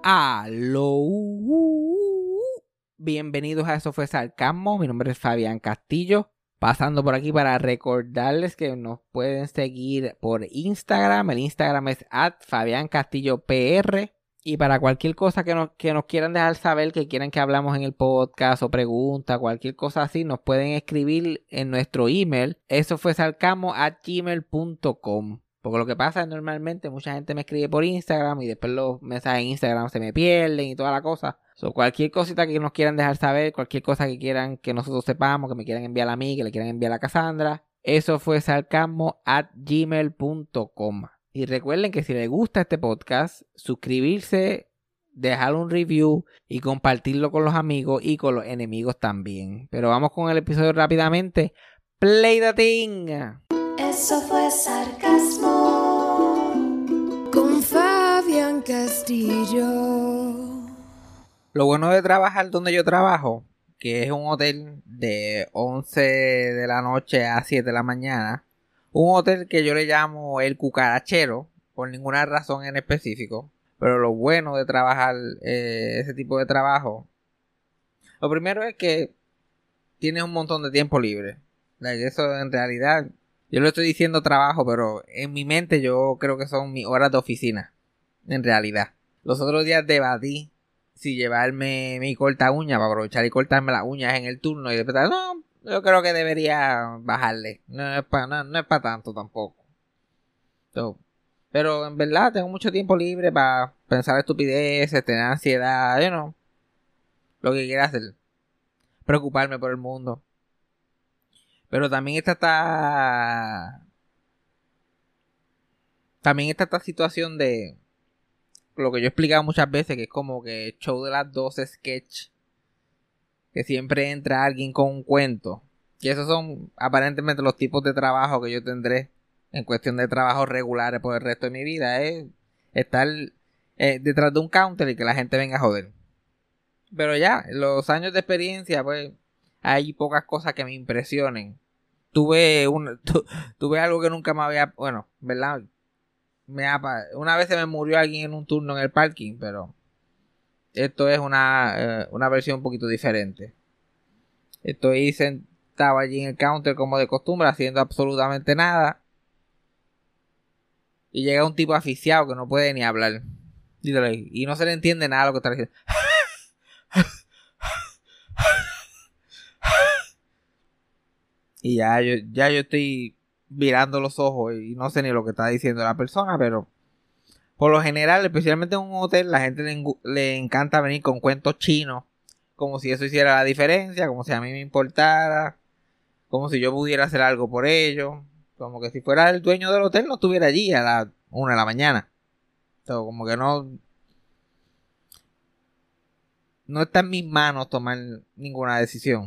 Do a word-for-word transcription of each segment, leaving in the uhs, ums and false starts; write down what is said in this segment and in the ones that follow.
Aló, bienvenidos a Eso Fue Sarcasmo. Mi nombre es Fabián Castillo, pasando por aquí para recordarles que nos pueden seguir por Instagram. El Instagram es at Fabián Castillo P R. Y para cualquier cosa que nos, que nos quieran dejar saber, que quieran que hablamos en el podcast o pregunta, cualquier cosa así, nos pueden escribir en nuestro email, eso fue sarcasmo at gmail punto com. Porque lo que pasa es normalmente mucha gente me escribe por Instagram y después los mensajes en Instagram se me pierden y toda la cosa. So, cualquier cosita que nos quieran dejar saber, cualquier cosa que quieran que nosotros sepamos, que me quieran enviar a mí, que le quieran enviar a Cassandra, eso fue sarcasmo at gmail punto com. Y recuerden que si les gusta este podcast, suscribirse, dejar un review y compartirlo con los amigos y con los enemigos también. Pero vamos con el episodio rápidamente. Play the thing. Eso fue sarcasmo con Fabián Castillo. Lo bueno de trabajar donde yo trabajo, que es un hotel de once de la noche a siete de la mañana, un hotel que yo le llamo el cucarachero, por ninguna razón en específico. Pero lo bueno de trabajar eh, ese tipo de trabajo, lo primero es que tienes un montón de tiempo libre. Like, eso en realidad, yo lo estoy diciendo trabajo, pero en mi mente yo creo que son mis horas de oficina. En realidad. Los otros días debatí si llevarme mi corta uña para aprovechar y cortarme las uñas en el turno y después, no, yo creo que debería bajarle. No es para no, no es para tanto tampoco. So, pero en verdad tengo mucho tiempo libre para pensar estupideces, tener ansiedad, you know, lo que quiera hacer. Preocuparme por el mundo. Pero también está esta... También está esta situación de... Lo que yo he explicado muchas veces, que es como que show de las doce sketch. Que siempre entra alguien con un cuento. Y esos son aparentemente los tipos de trabajo que yo tendré en cuestión de trabajos regulares por el resto de mi vida. Es estar eh, detrás de un counter y que la gente venga a joder. Pero ya, en los años de experiencia, pues, hay pocas cosas que me impresionen. Tuve un, tu, tuve algo que nunca me había... Bueno, ¿verdad? Me ha, una vez se me murió alguien en un turno en el parking, pero... Esto es una, eh, una versión un poquito diferente. Estoy sentado allí en el counter como de costumbre, haciendo absolutamente nada. Y llega un tipo asfixiado que no puede ni hablar. Y no se le entiende nada a lo que está diciendo. Y ya yo, ya yo estoy virando los ojos y no sé ni lo que está diciendo la persona, pero... Por lo general, especialmente en un hotel, la gente le, le encanta venir con cuentos chinos. Como si eso hiciera la diferencia, como si a mí me importara. Como si yo pudiera hacer algo por ellos. Como que si fuera el dueño del hotel no estuviera allí a las una de la mañana. Entonces, como que no... No está en mis manos tomar ninguna decisión.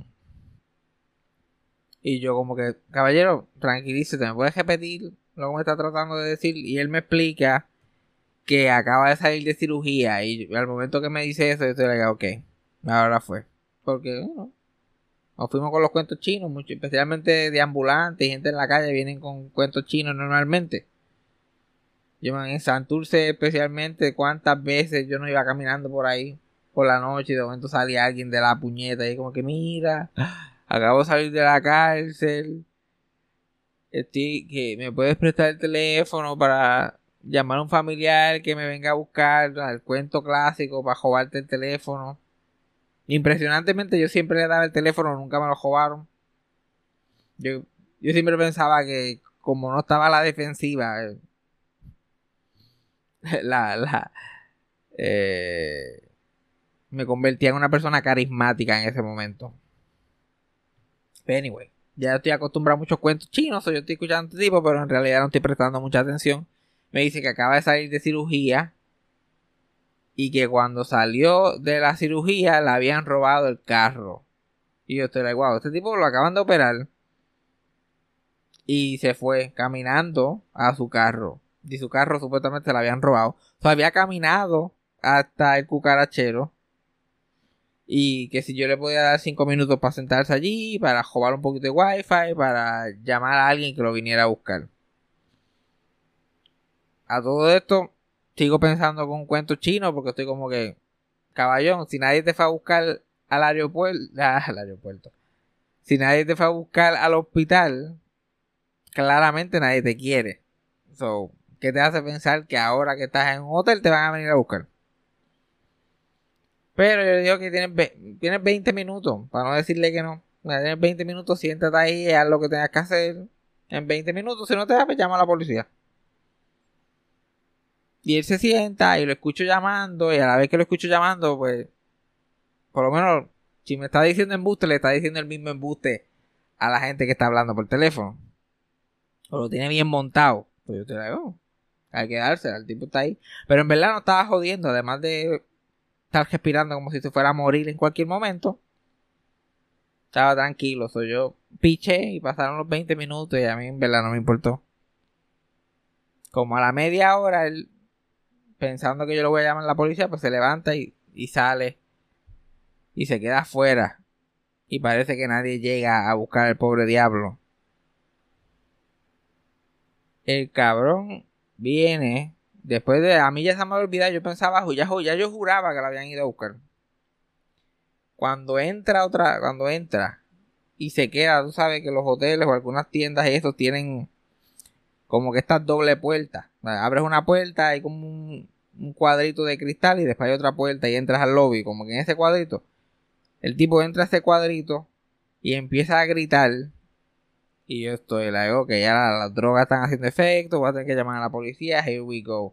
Y yo como que, caballero, tranquilízate, ¿me puedes repetir lo que me está tratando de decir? Y él me explica... que acaba de salir de cirugía y al momento que me dice eso, yo estoy like, ok, ahora fue. Porque, bueno, nos fuimos con los cuentos chinos, mucho, especialmente de ambulantes y gente en la calle vienen con cuentos chinos normalmente. Yo en Santurce especialmente, cuántas veces yo no iba caminando por ahí por la noche y de momento salía alguien de la puñeta y como que mira, acabo de salir de la cárcel, estoy, que me puedes prestar el teléfono para... llamar a un familiar que me venga a buscar, el cuento clásico para robarte el teléfono. Impresionantemente yo siempre le daba el teléfono, nunca me lo robaron. Yo, yo siempre pensaba que como no estaba a la defensiva, eh, la, la, eh, me convertía en una persona carismática en ese momento. Pero anyway, ya estoy acostumbrado a muchos cuentos chinos, so yo estoy escuchando este tipo, pero en realidad no estoy prestando mucha atención. Me dice que acaba de salir de cirugía y que cuando salió de la cirugía le habían robado el carro. Y yo estoy like, wow, este tipo lo acaban de operar. Y se fue caminando a su carro. Y su carro supuestamente le habían robado. O sea, había caminado hasta el cucarachero. Y que si yo le podía dar cinco minutos para sentarse allí, para robar un poquito de wifi, para llamar a alguien que lo viniera a buscar. A todo esto, sigo pensando con un cuento chino porque estoy como que, caballón, si nadie te fue a buscar al aeropuerto, al aeropuerto, si nadie te fue a buscar al hospital, claramente nadie te quiere. So, ¿qué te hace pensar que ahora que estás en un hotel te van a venir a buscar? Pero yo digo que tienes, ve- tienes veinte minutos, para no decirle que no. Tienes veinte minutos, siéntate ahí, haz lo que tengas que hacer. En veinte minutos, si no te da, pues llama a la policía. Y él se sienta y lo escucho llamando, y a la vez que lo escucho llamando, pues, por lo menos, si me está diciendo embuste, le está diciendo el mismo embuste a la gente que está hablando por teléfono. O lo tiene bien montado. Pues yo te digo, hay que dársela, el tipo está ahí. Pero en verdad no estaba jodiendo, además de estar respirando como si se fuera a morir en cualquier momento. Estaba tranquilo, soy yo piché y pasaron los veinte minutos y a mí en verdad no me importó. Como a la media hora, él, pensando que yo lo voy a llamar a la policía, pues se levanta y, y sale y se queda afuera. Y parece que nadie llega a buscar al pobre diablo. El cabrón viene, después de, a mí ya se me olvidó, yo pensaba, ya, ya yo juraba que lo habían ido a buscar. Cuando entra otra, cuando entra y se queda, tú sabes que los hoteles o algunas tiendas y estos tienen como que estas doble puertas. Abres una puerta, hay como un, un cuadrito de cristal y después hay otra puerta y entras al lobby. Como que en ese cuadrito, el tipo entra a ese cuadrito y empieza a gritar. Y yo estoy, la digo que ya las, las drogas están haciendo efecto, voy a tener que llamar a la policía, here we go.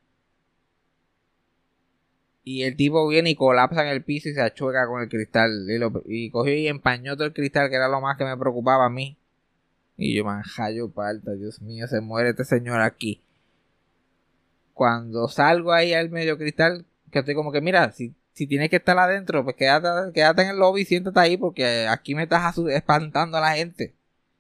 Y el tipo viene y colapsa en el piso y se achueca con el cristal. Y, lo, y cogió y empañó todo el cristal, que era lo más que me preocupaba a mí. Y yo, manjallo palta, Dios mío, se muere este señor aquí. Cuando salgo ahí al medio cristal, que estoy como que, mira, si, si tienes que estar adentro, pues quédate, quédate en el lobby y siéntate ahí porque aquí me estás espantando a la gente.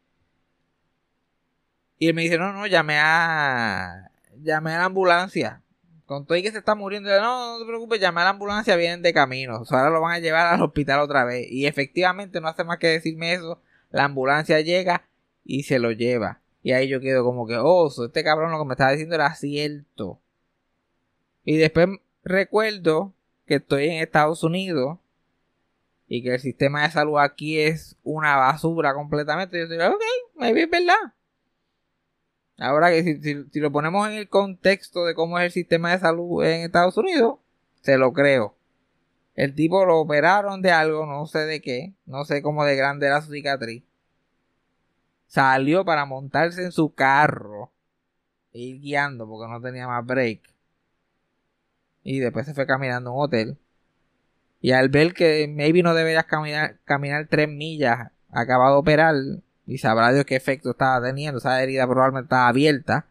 Y él me dice, no, no, llamé a... Llamé a la ambulancia. Con todo y que se está muriendo, no, no te preocupes, llamé a la ambulancia, vienen de camino. O sea, ahora lo van a llevar al hospital otra vez. Y efectivamente no hace más que decirme eso. La ambulancia llega y se lo lleva. Y ahí yo quedo como que, oh, so este cabrón lo que me estaba diciendo era cierto. Y después recuerdo que estoy en Estados Unidos y que el sistema de salud aquí es una basura completamente. Yo digo, ok, maybe es verdad. Ahora que si, si, si lo ponemos en el contexto de cómo es el sistema de salud en Estados Unidos, se lo creo. El tipo lo operaron de algo, no sé de qué, no sé cómo de grande era su cicatriz. Salió para montarse en su carro e ir guiando porque no tenía más break. Y después se fue caminando a un hotel. Y al ver que maybe no deberías caminar, caminar tres millas, acaba de operar y sabrá Dios qué efecto estaba teniendo. Esa herida probablemente estaba abierta.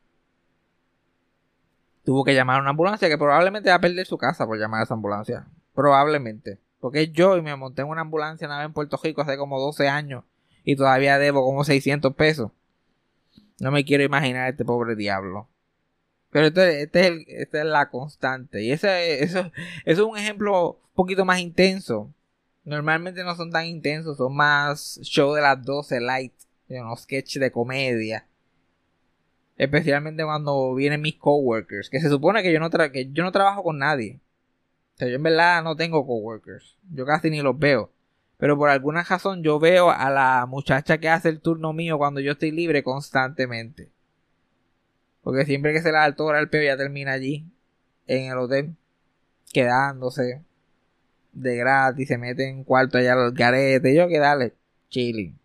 Tuvo que llamar a una ambulancia que probablemente va a perder su casa por llamar a esa ambulancia. Probablemente. Porque yo y me monté en una ambulancia una vez en Puerto Rico hace como doce años y todavía debo como seiscientos pesos. No me quiero imaginar este pobre diablo. Pero este, este es el, esta es la constante. Y ese, eso, eso es un ejemplo un poquito más intenso. Normalmente no son tan intensos, son más show de las doce light, unos sketches de comedia. Especialmente cuando vienen mis coworkers, que se supone que yo no tra que yo no trabajo con nadie. O sea, yo en verdad no tengo coworkers. Yo casi ni los veo. Pero por alguna razón yo veo a la muchacha que hace el turno mío cuando yo estoy libre constantemente. Porque siempre que se le da el hora el peo ya termina allí, en el hotel, quedándose de gratis, se mete en cuarto allá al garete. Yo que dale, chilling.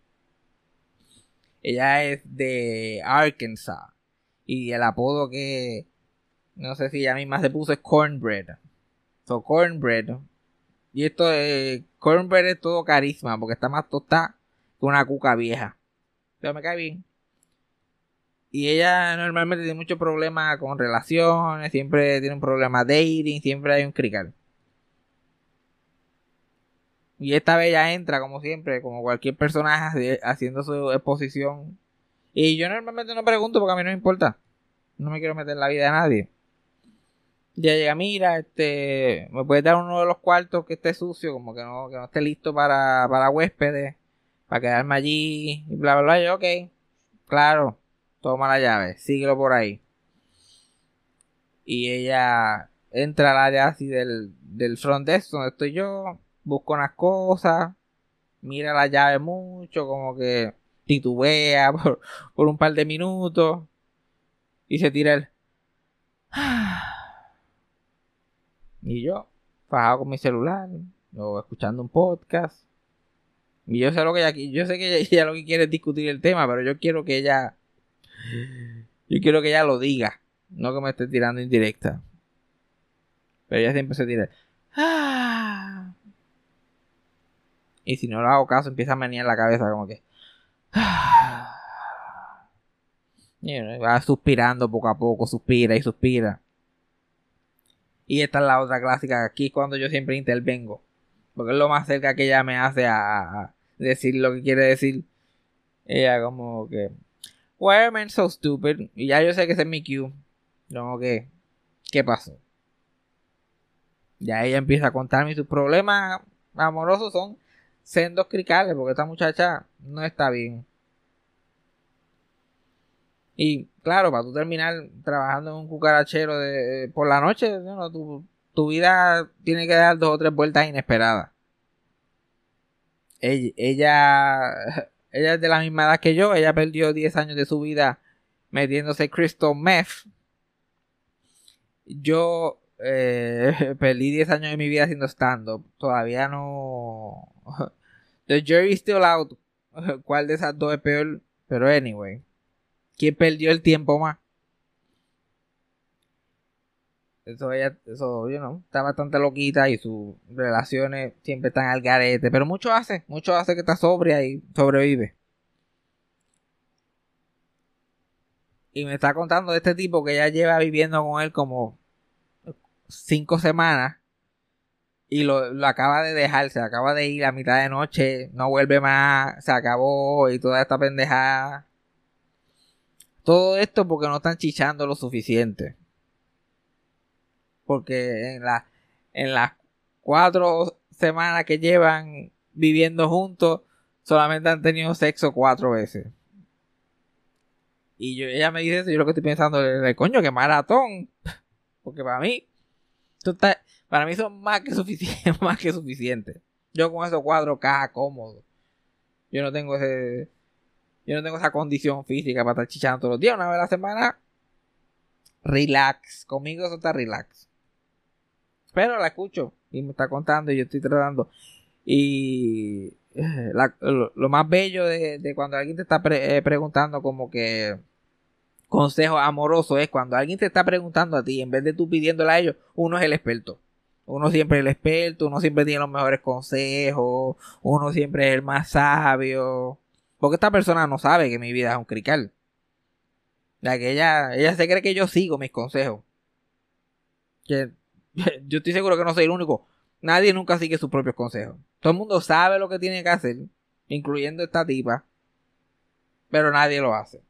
Ella es de Arkansas. Y el apodo que no sé si ella misma se puso es Cornbread. So, Cornbread. Y esto es. Cornbread es todo carisma, porque está más tostada que una cuca vieja. Pero me cae bien. Y ella normalmente tiene muchos problemas con relaciones, siempre tiene un problema dating, siempre hay un crical. Y esta vez ella entra, como siempre, como cualquier personaje, haciendo su exposición. Y yo normalmente no pregunto porque a mí no me importa. No me quiero meter en la vida de nadie. Ya llega, mira, este, me puedes dar uno de los cuartos que esté sucio, como que no, que no esté listo para, para huéspedes, para quedarme allí, y bla, bla, bla. Yo, ok, claro, toma la llave, síguelo por ahí. Y ella entra al área así del, del front desk donde estoy yo, busca unas cosas, mira la llave mucho, como que titubea por, por un par de minutos y se tira el... Y yo, fajado con mi celular, o escuchando un podcast. Y yo sé lo que ella, yo sé que ella, ella lo que quiere es discutir el tema, pero yo quiero que ella, yo quiero que ella lo diga, no que me esté tirando indirecta. Pero ella siempre se tira. ¡Ah! Y si no le hago caso, empieza a menear la cabeza como que... ¡Ah! Y va suspirando poco a poco, suspira y suspira. Y esta es la otra clásica, aquí es cuando yo siempre intervengo. Porque es lo más cerca que ella me hace a, a decir lo que quiere decir. Ella como que... Why are men so stupid? Y ya yo sé que ese es mi cue. Como que... ¿Qué pasó? Ya ella empieza a contarme sus problemas amorosos son sendos cricales, porque esta muchacha no está bien. Y claro, para tú terminar trabajando en un cucarachero de, por la noche, ¿no? tu, tu vida tiene que dar dos o tres vueltas inesperadas. Ella, ella, ella es de la misma edad que yo, ella perdió diez años de su vida metiéndose crystal meth. Yo eh, perdí diez años de mi vida haciendo stand-up. Todavía no... The jury's still out. ¿Cuál de esas dos es peor? Pero anyway. ¿Quién perdió el tiempo más? Eso ella, eso, you know, está bastante loquita y sus relaciones siempre están al garete. Pero mucho hace, mucho hace que está sobria y sobrevive. Y me está contando de este tipo que ya lleva viviendo con él como cinco semanas. Y lo, lo acaba de dejar, se acaba de ir a mitad de noche, no vuelve más, se acabó y toda esta pendejada. Todo esto porque no están chichando lo suficiente. Porque en, la, en las cuatro semanas que llevan viviendo juntos, solamente han tenido sexo cuatro veces. Y yo, ella me dice eso, yo lo que estoy pensando es, coño, que maratón. Porque para mí, tú estás, para mí son más que suficiente, más que suficiente. Yo con esos cuatro K cómodo. Yo no tengo ese, yo no tengo esa condición física para estar chichando todos los días, una vez a la semana. Relax, conmigo eso está relax. Pero la escucho y me está contando y yo estoy tratando. Y la, lo, lo más bello de, de cuando alguien te está pre, eh, preguntando como que consejo amoroso es cuando alguien te está preguntando a ti, en vez de tú pidiéndole a ellos, uno es el experto. Uno siempre es el experto, uno siempre tiene los mejores consejos, uno siempre es el más sabio. Porque esta persona no sabe que mi vida es un crical. Ya que ella, ella se cree que yo sigo mis consejos. Que yo estoy seguro que no soy el único. Nadie nunca sigue sus propios consejos. Todo el mundo sabe lo que tiene que hacer, incluyendo esta tipa, pero nadie lo hace.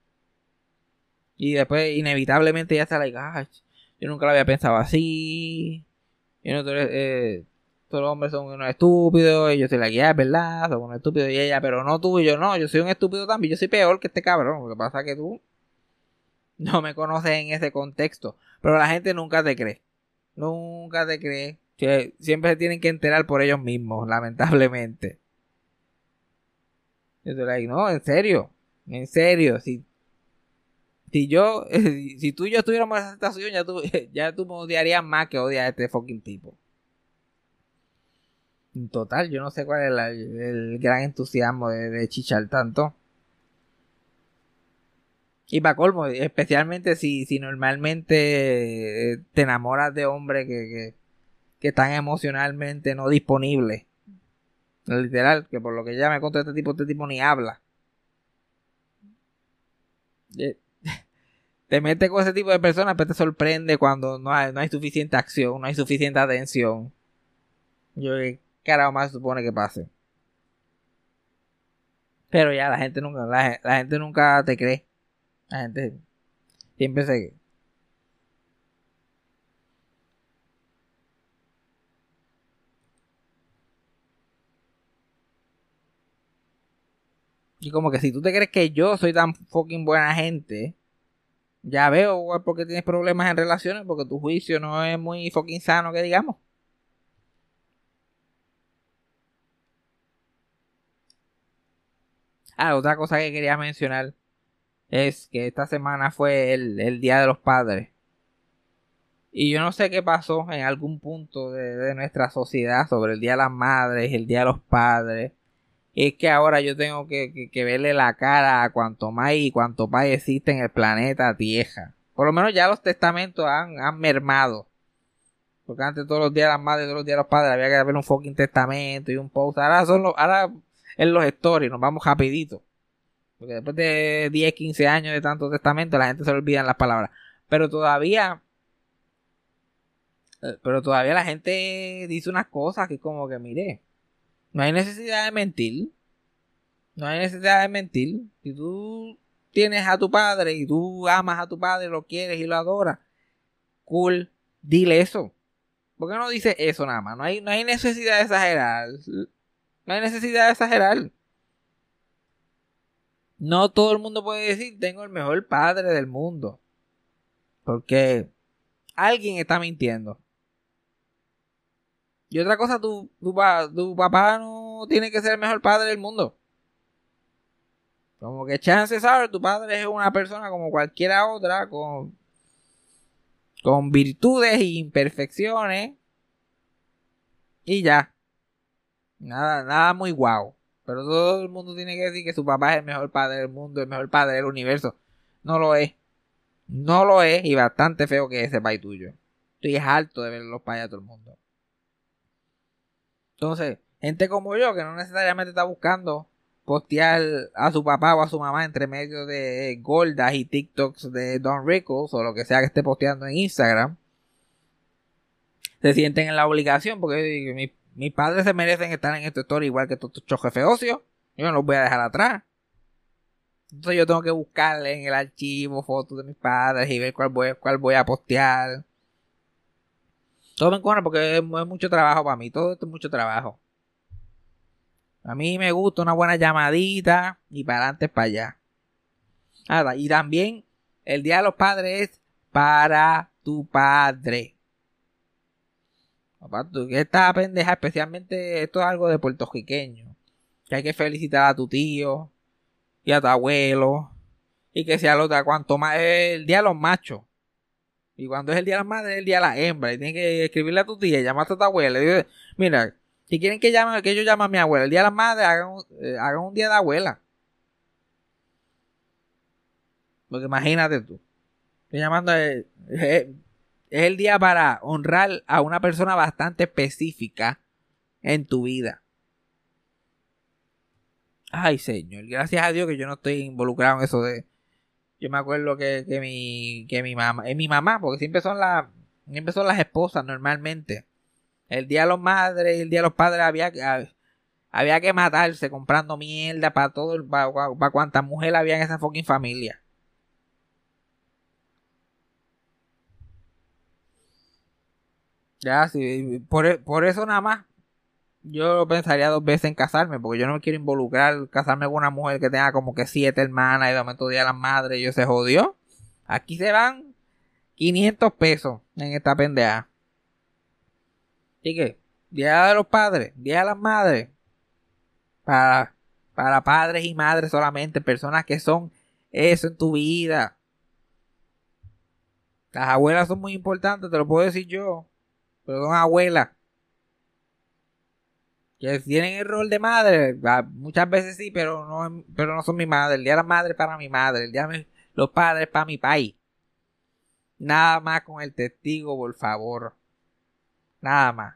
Y después, inevitablemente, ya está like, ah, yo nunca lo había pensado así. Yo no, eh, todos los hombres son unos estúpidos. Y yo soy la guía, es verdad, son unos estúpidos. Y ella, pero no tú y yo, no, yo soy un estúpido también. Yo soy peor que este cabrón. Lo que pasa es que tú no me conoces en ese contexto. Pero la gente nunca te cree. Nunca te cree. Siempre se tienen que enterar por ellos mismos, lamentablemente. Yo estoy like, no, en serio. En serio, si Si yo, si tú y yo estuviéramos en esa situación, ya tú, ya tú me odiarías más que odias a este fucking tipo. En total, yo no sé cuál es la, el gran entusiasmo de, de chichar tanto. Y para colmo, especialmente si, si normalmente te enamoras de hombres que, que, que están emocionalmente no disponibles. Literal, que por lo que ya me contó este tipo, este tipo ni habla. Te metes con ese tipo de personas, pero te sorprende cuando no hay, no hay suficiente acción, no hay suficiente atención. Yo, ¿qué carajo más se supone que pase? Pero ya la gente nunca, la, la gente nunca te cree. La gente siempre se... Y como que si tú te crees que yo soy tan fucking buena gente, Ya veo por qué tienes problemas en relaciones, porque tu juicio no es muy fucking sano, que digamos. Ah, otra cosa que quería mencionar es que esta semana fue el, el Día de los Padres. Y yo no sé qué pasó en algún punto de, de nuestra sociedad sobre el Día de las Madres y el Día de los Padres. Es que ahora yo tengo que, que, que verle la cara a cuanto más y cuanto más existe en el planeta Tierra. Por lo menos ya los testamentos han, han mermado. Porque antes todos los días de las madres, todos los días de los padres había que ver un fucking testamento y un post. Ahora son los, ahora en los stories nos vamos rapidito. Porque después de diez, quince años de tanto testamento la gente se le olvidan las palabras. Pero todavía, pero todavía la gente dice unas cosas que como que mire, no hay necesidad de mentir. No hay necesidad de mentir. Si tú tienes a tu padre y tú amas a tu padre, lo quieres y lo adoras, cool, dile eso. ¿Por qué no dice eso nada más? No hay, no hay necesidad de exagerar. No hay necesidad de exagerar. No todo el mundo puede decir tengo el mejor padre del mundo. Porque alguien está mintiendo. Y otra cosa, tu, tu, tu papá no tiene que ser el mejor padre del mundo. Como que chances are, tu padre es una persona como cualquiera otra, con, con virtudes e imperfecciones. Y ya. Nada, nada muy guau. Pero todo el mundo tiene que decir que su papá es el mejor padre del mundo, el mejor padre del universo. No lo es. No lo es y bastante feo que es ese país tuyo. Estoy harto de ver los payas a todo el mundo. Entonces, gente como yo que no necesariamente está buscando postear a su papá o a su mamá entre medio de gordas y TikToks de Don Rickles o lo que sea que esté posteando en Instagram, se sienten en la obligación porque mis, mis padres se merecen estar en esta historia igual que estos chojes feocios. Yo no los voy a dejar atrás. Entonces yo tengo que buscarle en el archivo fotos de mis padres y ver cuál voy, cuál voy a postear. Todo me encuentra porque es, es mucho trabajo para mí. Todo esto es mucho trabajo. A mí me gusta una buena llamadita y para adelante para allá. Ah, y también el Día de los Padres es para tu padre. Papá, tú que estás pendeja, especialmente esto es algo de puertorriqueño. Que hay que felicitar a tu tío y a tu abuelo. Y que sea lo de cuanto más es el Día de los Machos. Y cuando es el Día de las Madres es el Día de la Hembra. Y tienes que escribirle a tu tía, llamarte a tu abuela. Y digo, mira, si quieren que, llame, que yo llame a mi abuela el Día de las Madres, hagan, eh, hagan un día de abuela. Porque imagínate tú. Estoy llamando a, es, es el día para honrar a una persona bastante específica en tu vida. Ay, señor, gracias a Dios que yo no estoy involucrado en eso de... Yo me acuerdo que, que mi que mi mamá, es mi mamá, porque siempre son las siempre son las esposas normalmente. El día de los madres y el día de los padres había que había que matarse comprando mierda para todo, para, para cuántas mujeres había en esa fucking familia. Ya, sí, por, por eso nada más yo pensaría dos veces en casarme, porque yo no me quiero involucrar, casarme con una mujer que tenga como que siete hermanas y de momento día de las madres y yo se jodió. Aquí se van quinientos pesos en esta pendeja. Así que, Día de los Padres, Día de las Madres, para, para padres y madres solamente, personas que son eso en tu vida. Las abuelas son muy importantes, te lo puedo decir yo, pero son abuelas. Que tienen el rol de madre, muchas veces sí, pero no, pero no son mi madre. El día de la madre para mi madre, el día de los padres para mi país. Nada más con el testigo, por favor. Nada más.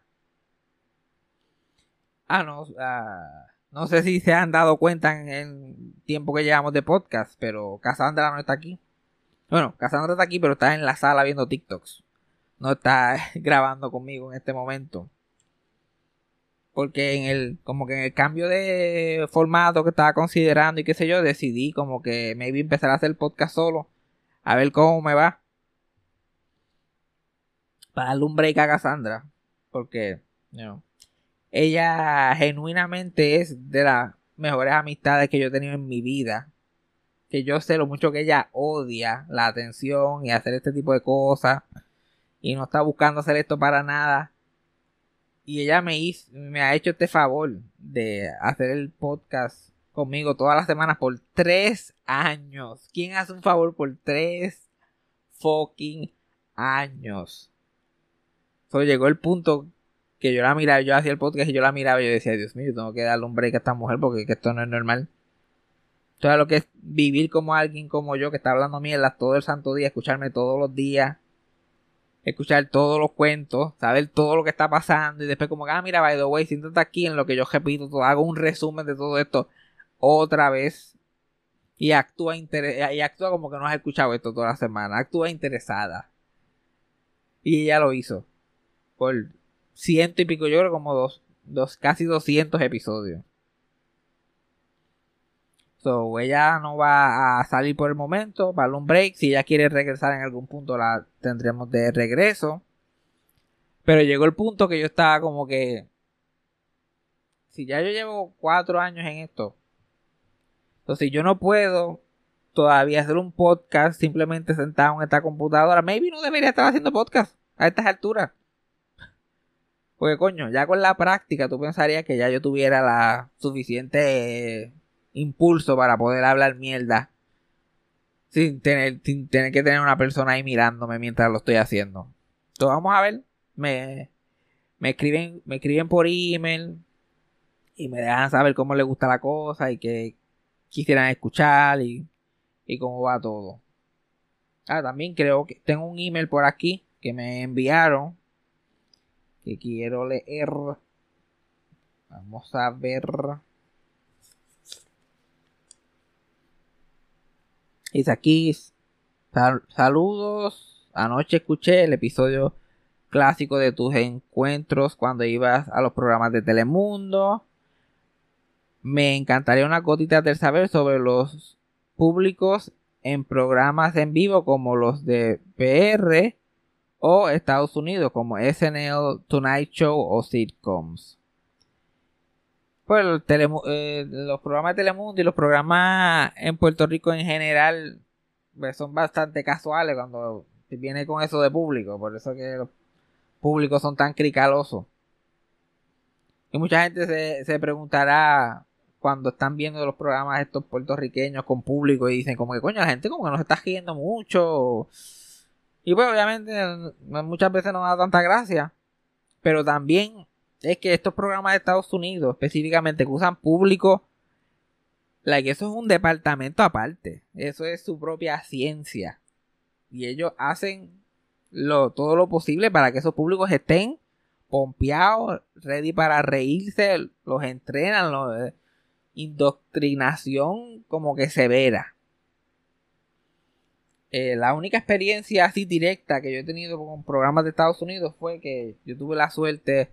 Ah, no, uh, no sé si se han dado cuenta en el tiempo que llevamos de podcast, pero Cassandra no está aquí. Bueno, Cassandra está aquí, pero está en la sala viendo TikToks. No está grabando conmigo en este momento. Porque en el, como que en el cambio de formato que estaba considerando y qué sé yo, decidí como que maybe empezar a hacer el podcast solo. A ver cómo me va. Para darle un break a Cassandra. Porque, you know, ella genuinamente es de las mejores amistades que yo he tenido en mi vida. que yo sé lo mucho que ella odia la atención y hacer este tipo de cosas y no está buscando hacer esto para nada. Y ella me hizo, me ha hecho este favor de hacer el podcast conmigo todas las semanas por tres años. ¿Quién hace un favor por tres fucking años? So, llegó el punto que yo la miraba, yo hacía el podcast y yo la miraba y yo decía, Dios mío, yo tengo que darle un break a esta mujer porque que esto no es normal. Todo lo que es vivir como alguien como yo que está hablando mierda todo el santo día, escucharme todos los días, escuchar todos los cuentos, saber todo lo que está pasando y después como que, ah, mira, by the way, siéntate aquí en lo que yo repito, todo, hago un resumen de todo esto otra vez y actúa, inter- y actúa como que no has escuchado esto toda la semana, actúa interesada. Y ella lo hizo por ciento y pico, yo creo como dos, dos casi doscientos episodios. So, ella no va a salir por el momento, para un break. Si ella quiere regresar en algún punto, la tendremos de regreso. Pero llegó el punto que yo estaba como que, si ya yo llevo cuatro años en esto, entonces yo no puedo todavía hacer un podcast simplemente sentado en esta computadora. Maybe no debería estar haciendo podcast a estas alturas. Porque coño, ya con la práctica tú pensarías que ya yo tuviera la suficiente impulso para poder hablar mierda sin tener, sin tener que tener una persona ahí mirándome mientras lo estoy haciendo. Entonces vamos a ver. Me, me escriben, me escriben por email y me dejan saber cómo les gusta la cosa y que quisieran escuchar y, y cómo va todo. Ah, también creo que tengo un email por aquí que me enviaron que quiero leer. Vamos a ver. Dice aquí, sal- saludos, anoche escuché el episodio clásico de tus encuentros cuando ibas a los programas de Telemundo. Me encantaría una gotita del saber sobre los públicos en programas en vivo como los de P R o Estados Unidos como S N L, Tonight Show o sitcoms. Pues el Telemu- eh, los programas de Telemundo y los programas en Puerto Rico en general pues, son bastante casuales cuando viene con eso de público. Por eso que los públicos son tan cricalosos. Y mucha gente se, se preguntará cuando están viendo los programas estos puertorriqueños con público y dicen como que coño, la gente como que nos está riendo mucho. Y pues obviamente muchas veces no da tanta gracia. Pero también es que estos programas de Estados Unidos, específicamente que usan público, like, eso es un departamento aparte. Eso es su propia ciencia. Y ellos hacen lo, todo lo posible para que esos públicos estén pompeados, ready para reírse, los entrenan, los, eh, indoctrinación como que severa. Eh, la única experiencia así directa que yo he tenido con programas de Estados Unidos fue que yo tuve la suerte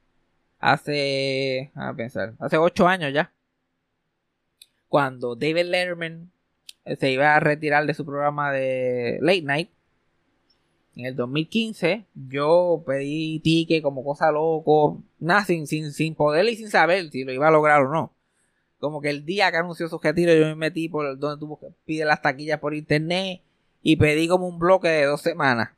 hace, a pensar, hace ocho años ya, cuando David Letterman se iba a retirar de su programa de Late Night. En el dos mil quince yo pedí ticket como cosa loco, nada, sin, sin, sin poder y sin saber si lo iba a lograr o no. Como que el día que anunció su retiro yo me metí por donde tú pides las taquillas por internet y pedí como un bloque de dos semanas.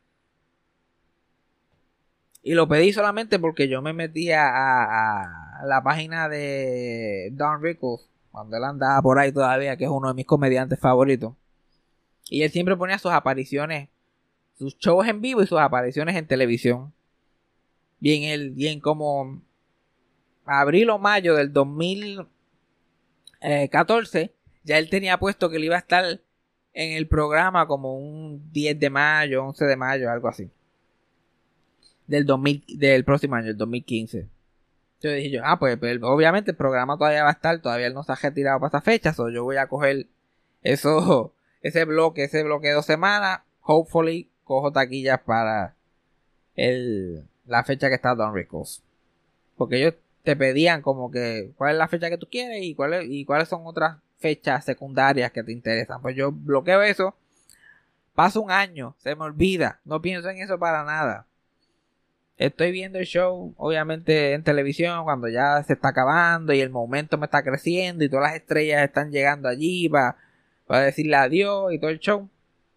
Y lo pedí solamente porque yo me metí a, a, a la página de Don Rickles, cuando él andaba por ahí todavía, que es uno de mis comediantes favoritos. Y él siempre ponía sus apariciones, sus shows en vivo y sus apariciones en televisión. Y en, el, y en como abril o mayo del dos mil catorce, ya él tenía puesto que él iba a estar en el programa como un diez de mayo, once de mayo, algo así. Del dos mil, del próximo año, el dos mil quince. Yo dije yo, ah, pues, pues obviamente el programa todavía va a estar, todavía él no se ha retirado para esta fecha, so yo voy a coger eso, ese bloque, ese bloque de dos semanas, hopefully cojo taquillas para el, la fecha que está Don Rickles. Porque ellos te pedían como que cuál es la fecha que tú quieres y cuáles y cuáles son otras fechas secundarias que te interesan. Pues yo bloqueo eso, paso un año, se me olvida, no pienso en eso para nada. Estoy viendo el show, obviamente en televisión, cuando ya se está acabando y el momento me está creciendo y todas las estrellas están llegando allí para para decirle adiós y todo el show.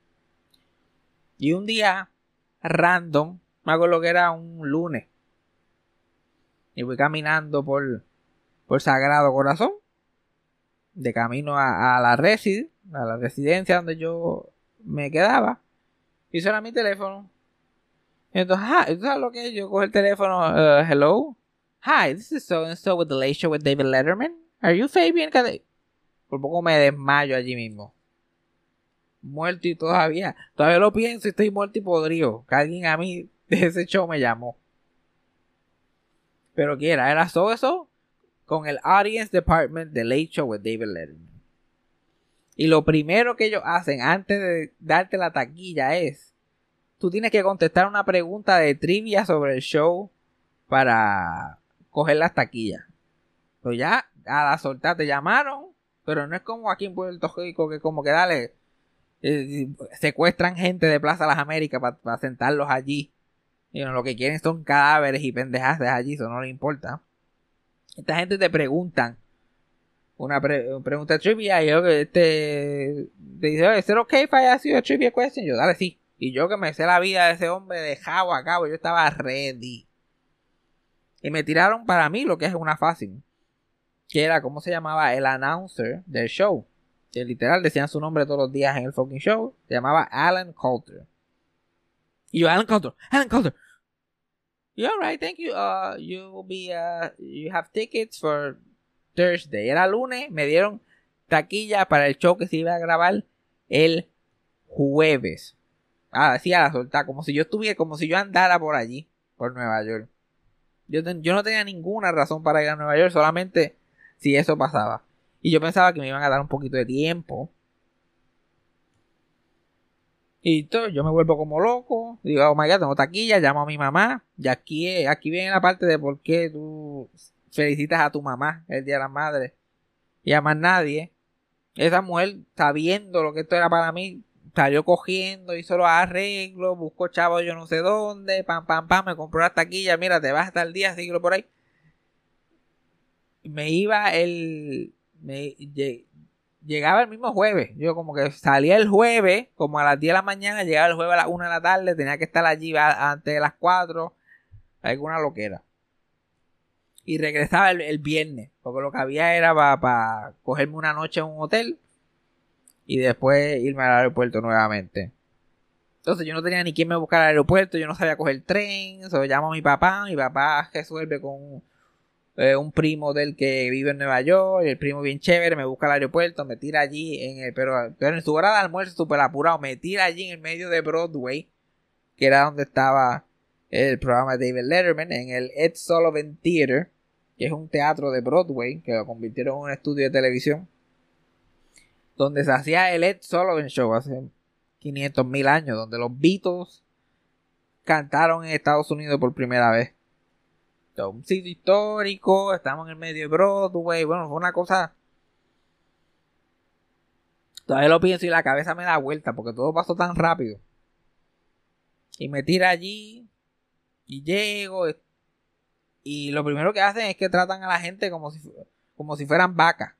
Y un día, random, me acuerdo que era un lunes, y voy caminando por, por Sagrado Corazón, de camino a, a la resi, a la residencia donde yo me quedaba, y suena mi teléfono. Y entonces, ah, ¿tú sabes lo que es? Yo cojo el teléfono, uh, hello, hi, this is so and so with the Late Show with David Letterman. Are you Fabian? Por poco me desmayo allí mismo. Muerto y todavía, todavía lo pienso y estoy muerto y podrido. Que alguien a mí de ese show me llamó. Pero ¿qué era? Era So eso con el Audience Department de Late Show with David Letterman. Y lo primero que ellos hacen antes de darte la taquilla es, tú tienes que contestar una pregunta de trivia sobre el show para coger las taquillas. Pues ya, a la soltar te llamaron, pero no es como aquí en Puerto Rico que como que dale, eh, secuestran gente de Plaza Las Américas para pa sentarlos allí. Y bueno, lo que quieren son cadáveres y pendejadas allí, eso no les importa. Esta gente te preguntan una pre pregunta de trivia y yo que este te dice, ¿es it okay if I ask you a trivia question? Yo, dale, sí. Y yo que me sé la vida de ese hombre de cabo a cabo, yo estaba ready. Y me tiraron para mí lo que es una fácil. Que era, ¿cómo se llamaba? El announcer del show. Que literal decían su nombre todos los días en el fucking show. Se llamaba Alan Coulter. Y yo, Alan Coulter, Alan Coulter. You're alright, thank you. Uh, you will be, uh, you have tickets for Thursday. Era lunes, me dieron taquilla para el show que se iba a grabar el jueves. Ah, así a la soltar, como si yo estuviera, como si yo andara por allí, por Nueva York. Yo, ten, yo no tenía ninguna razón para ir a Nueva York, solamente si eso pasaba. Y yo pensaba que me iban a dar un poquito de tiempo. Y todo, yo me vuelvo como loco. Digo, oh my God, tengo taquilla, llamo a mi mamá. Y aquí, aquí viene la parte de por qué tú felicitas a tu mamá el Día de la Madre. Y a más nadie. Esa mujer, sabiendo lo que esto era para mí, salió cogiendo, hizo los arreglos, buscó chavos yo no sé dónde, pam, pam, pam, me compró la taquilla, mira, te vas hasta el día, síguelo por ahí. Me iba el... Me, llegaba el mismo jueves. Yo como que salía el jueves, como a las diez de la mañana, llegaba el jueves a las una de la tarde, tenía que estar allí antes de las cuatro, alguna loquera. Y regresaba el, el viernes, porque lo que había era para pa cogerme una noche en un hotel y después irme al aeropuerto nuevamente. Entonces yo no tenía ni quien me buscara al aeropuerto, yo no sabía coger tren, so llamo a mi papá, mi papá resuelve con eh, un primo del que vive en Nueva York, el primo bien chévere, me busca al aeropuerto, me tira allí, en el, pero, pero en su hora de almuerzo súper apurado, me tira allí en el medio de Broadway, que era donde estaba el programa de David Letterman, en el Ed Sullivan Theater, que es un teatro de Broadway, que lo convirtieron en un estudio de televisión, donde se hacía el Ed Sullivan Show hace quinientos mil años, donde los Beatles cantaron en Estados Unidos por primera vez. Entonces, un sitio histórico, estamos en el medio de Broadway, bueno, fue una cosa... Todavía lo pienso y la cabeza me da vuelta, porque todo pasó tan rápido. Y me tira allí, y llego, y lo primero que hacen es que tratan a la gente como si, como si fueran vacas.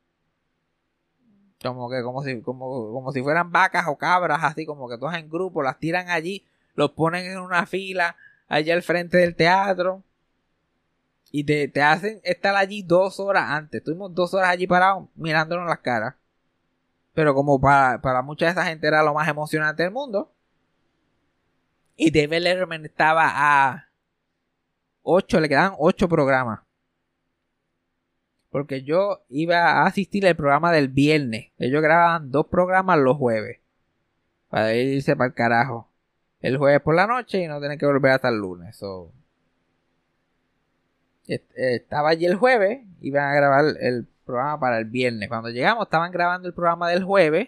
Como que como si, como, como si fueran vacas o cabras, así como que todas en grupo, las tiran allí, los ponen en una fila allá al frente del teatro y te, te hacen estar allí dos horas antes. Estuvimos dos horas allí parados mirándonos las caras, pero como para, para mucha de esa gente era lo más emocionante del mundo. Y David Letterman estaba a ocho, le quedaban ocho programas. Porque yo iba a asistir al programa del viernes. Ellos grababan dos programas los jueves. Para irse para el carajo. El jueves por la noche y no tener que volver hasta el lunes. So, estaba allí el jueves. Iban a grabar el programa para el viernes. Cuando llegamos estaban grabando el programa del jueves.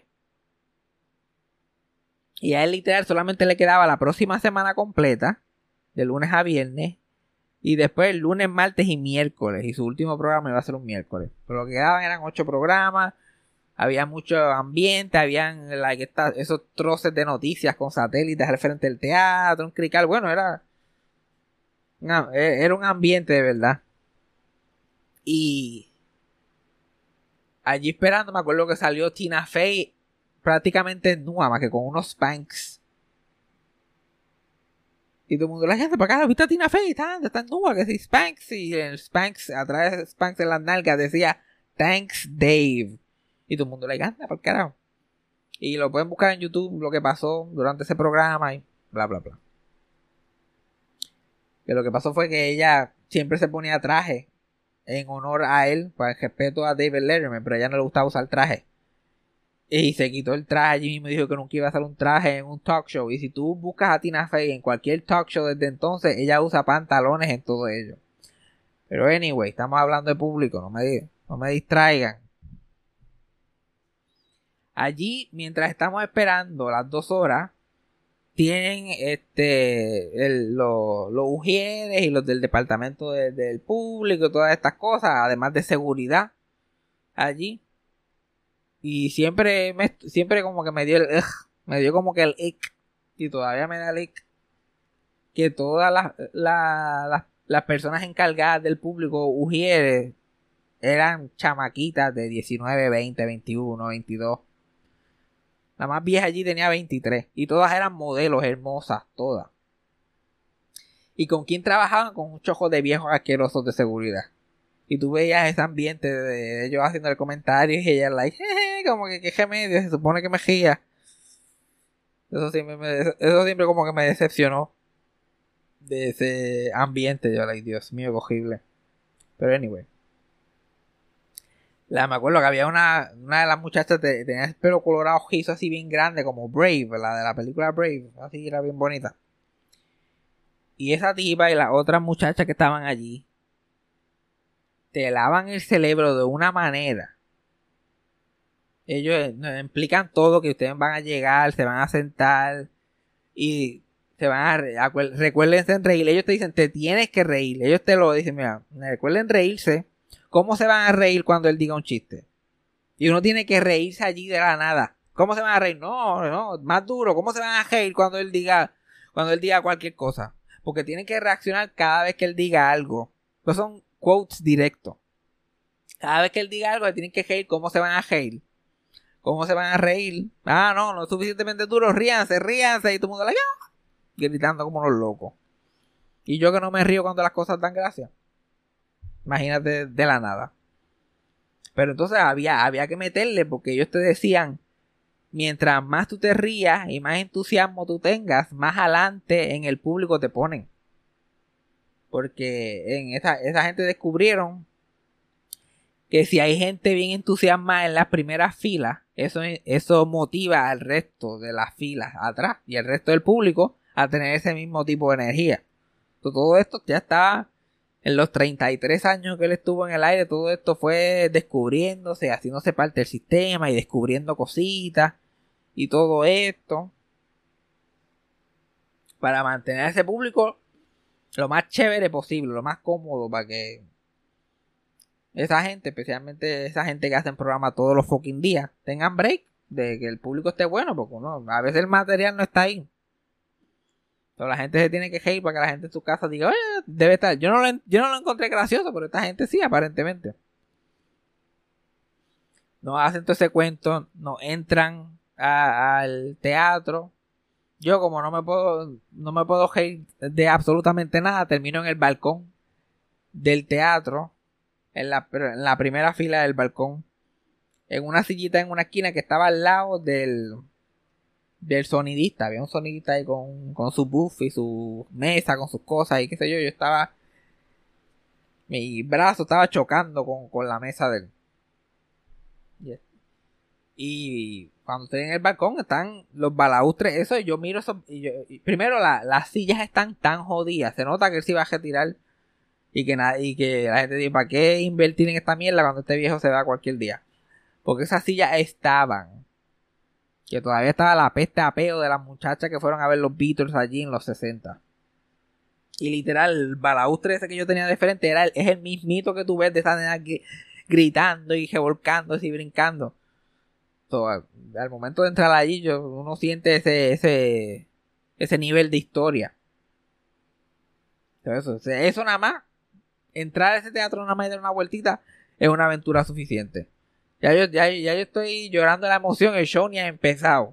Y a él literal solamente le quedaba la próxima semana completa. De lunes a viernes. Y después el lunes, martes y miércoles. Y su último programa iba a ser un miércoles. Pero lo que quedaban eran ocho programas. Había mucho ambiente. Habían like, esta, esos troces de noticias con satélites al frente del teatro. Un crical. Bueno, era... No, era un ambiente de verdad. Y... allí esperando me acuerdo que salió Tina Fey prácticamente nua, más que con unos Spanx. Y todo el mundo, la gente para acá, ¿viste a Tina Fey? Está, está nua, que si Spanx. Y el Spanx, atrás de Spanx en las nalgas decía, Thanks Dave. Y todo el mundo le canta, por carajo. Y lo pueden buscar en YouTube, lo que pasó durante ese programa y bla, bla, bla. Que lo que pasó fue que ella siempre se ponía traje en honor a él, para el respeto a David Letterman, pero a ella no le gustaba usar traje. Y se quitó el traje allí mismo, dijo que nunca iba a hacer un traje en un talk show. Y si tú buscas a Tina Fey en cualquier talk show desde entonces, ella usa pantalones en todo ello. Pero anyway, estamos hablando de público, no me, no me distraigan. Allí, mientras estamos esperando las dos horas, tienen este el, los, los ujieres y los del departamento de, del público y todas estas cosas, además de seguridad allí. Y siempre me, siempre como que me dio el ugh, me dio como que el ick, y todavía me da el ick, que todas las, las, las, las personas encargadas del público ujieres eran chamaquitas de diecinueve, veinte, veintiuno, veintidós. La más vieja allí tenía veintitrés. Y todas eran modelos hermosas, todas. ¿Y con quién trabajaban? Con un chojo de viejos asquerosos de seguridad. Y tú veías ese ambiente de ellos haciendo el comentario y ella like, jeje, como que qué remedio, se supone que me ría. Eso siempre, me, eso siempre como que me decepcionó de ese ambiente. Yo like, Dios mío, cogible. Pero anyway. La, me acuerdo que había una, una de las muchachas que tenía el pelo colorado rojizo así bien grande, como Brave, la de la película Brave, así era bien bonita. Y esa tipa y las otras muchachas que estaban allí te lavan el cerebro de una manera. Ellos implican todo, que ustedes van a llegar, se van a sentar y se van a re recuérdense en reír. Ellos te dicen, te tienes que reír. Ellos te lo dicen, mira, recuerden reírse. ¿Cómo se van a reír cuando él diga un chiste? Y uno tiene que reírse allí de la nada. ¿Cómo se van a reír? No, no, más duro. ¿Cómo se van a reír cuando él diga, cuando él diga cualquier cosa? Porque tienen que reaccionar cada vez que él diga algo. Pues son quotes directos. Cada vez que él diga algo, tienen que reír. ¿Cómo se van a reír? ¿Cómo se van a reír? Ah, no, no es suficientemente duro. Ríanse, ríanse. Y todo el mundo la ¡ah! Gritando como los locos. Y yo que no me río cuando las cosas dan gracia. Imagínate de la nada. Pero entonces había, había que meterle, porque ellos te decían, mientras más tú te rías y más entusiasmo tú tengas, más adelante en el público te ponen. Porque en esa, esa gente descubrieron que si hay gente bien entusiasmada en las primeras filas, eso, eso motiva al resto de las filas atrás y al resto del público a tener ese mismo tipo de energía. Entonces, todo esto ya estaba en los treinta y tres años que él estuvo en el aire. Todo esto fue descubriéndose, haciéndose parte del sistema y descubriendo cositas y todo esto para mantener a ese público lo más chévere posible, lo más cómodo, para que esa gente, especialmente esa gente que hacen programa todos los fucking días, tengan break de que el público esté bueno, porque no, a veces el material no está ahí. Entonces la gente se tiene que reír para que la gente en su casa diga, oye, debe estar. Yo no lo, yo no lo encontré gracioso, pero esta gente sí, aparentemente. No hacen todo ese cuento, no entran a, al teatro. Yo como no me puedo, no me puedo reír de absolutamente nada, termino en el balcón del teatro. En la, en la primera fila del balcón, en una sillita en una esquina que estaba al lado del del sonidista. Había un sonidista ahí con, con su buff y su mesa, con sus cosas y qué sé yo. Yo estaba, mi brazo estaba chocando con, con la mesa de él. Yes. Y cuando estoy en el balcón están los balaustres, eso, y yo miro eso, y yo, y primero la, las sillas están tan jodidas, se nota que él se iba a retirar. Y que, nada, y que la gente dice, ¿para qué invertir en esta mierda cuando este viejo se va cualquier día? Porque esas sillas estaban. Que todavía estaba la peste a peo de las muchachas que fueron a ver los Beatles allí en los sesenta. Y literal, el balaustre ese que yo tenía de frente era el, es el mismito que tú ves de esa nena gritando y revolcándose y brincando. So, al, al momento de entrar allí, yo, uno siente ese, ese, ese nivel de historia. Eso, eso nada más. Entrar a ese teatro nada más y dar una vueltita es una aventura suficiente. Ya yo, ya, ya yo estoy llorando la emoción, el show ni ha empezado.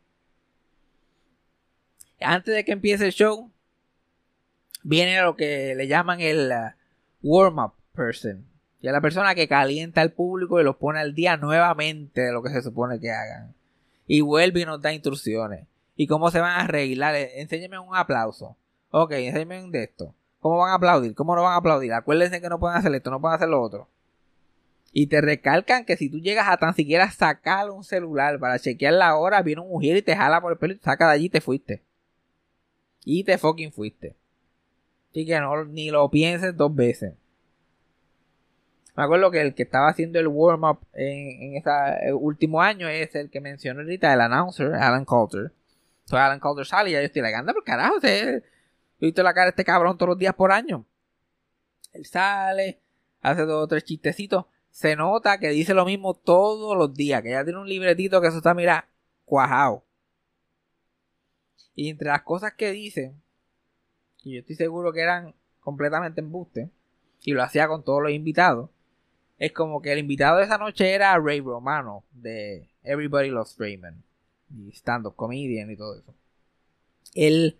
Antes de que empiece el show, viene lo que le llaman el uh, warm-up person. Y es la persona que calienta al público y los pone al día nuevamente de lo que se supone que hagan. Y vuelve y nos da instrucciones. Y cómo se van a arreglar. Enséñame un aplauso. Ok, enséñame un de esto. ¿Cómo van a aplaudir? ¿Cómo no van a aplaudir? Acuérdense que no pueden hacer esto, no pueden hacer lo otro. Y te recalcan que si tú llegas a tan siquiera sacar un celular para chequear la hora, viene un mujer y te jala por el pelo y te saca de allí y te fuiste. Y te fucking fuiste. Así que no, ni lo pienses dos veces. Me acuerdo que el que estaba haciendo el warm-up en, en ese último año es el que mencionó ahorita, el announcer, Alan Coulter. Entonces Alan Coulter sale y yo estoy like, anda por carajo, he visto la cara de este cabrón todos los días por año. Él sale, hace dos o tres chistecitos. Se nota que dice lo mismo todos los días, que ya tiene un libretito que eso está, mira, cuajado. Y entre las cosas que dice, y yo estoy seguro que eran completamente embuste, y lo hacía con todos los invitados, es como que el invitado de esa noche era Ray Romano, de Everybody Loves Raymond, y stand-up comedian y todo eso. Él